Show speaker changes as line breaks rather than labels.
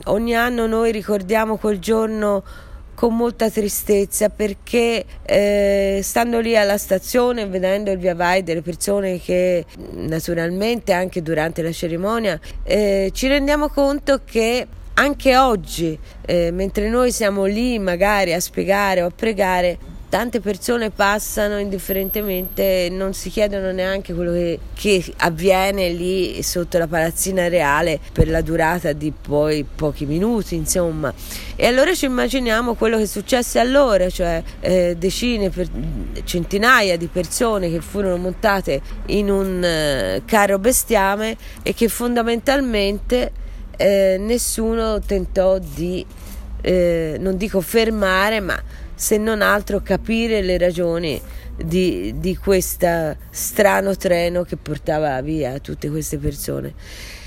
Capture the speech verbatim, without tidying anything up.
ogni anno noi ricordiamo quel giorno con molta tristezza, perché eh, stando lì alla stazione, vedendo il via vai delle persone che naturalmente anche durante la cerimonia, eh, ci rendiamo conto che anche oggi, eh, mentre noi siamo lì magari a spiegare o a pregare, tante persone passano indifferentemente e non si chiedono neanche quello che, che avviene lì sotto la palazzina reale per la durata di poi pochi minuti, insomma. E allora ci immaginiamo quello che successe allora, cioè eh, decine, per, centinaia di persone che furono montate in un uh, carro bestiame e che fondamentalmente eh, nessuno tentò di, eh, non dico fermare, ma se non altro capire le ragioni di, di questo strano treno che portava via tutte queste persone.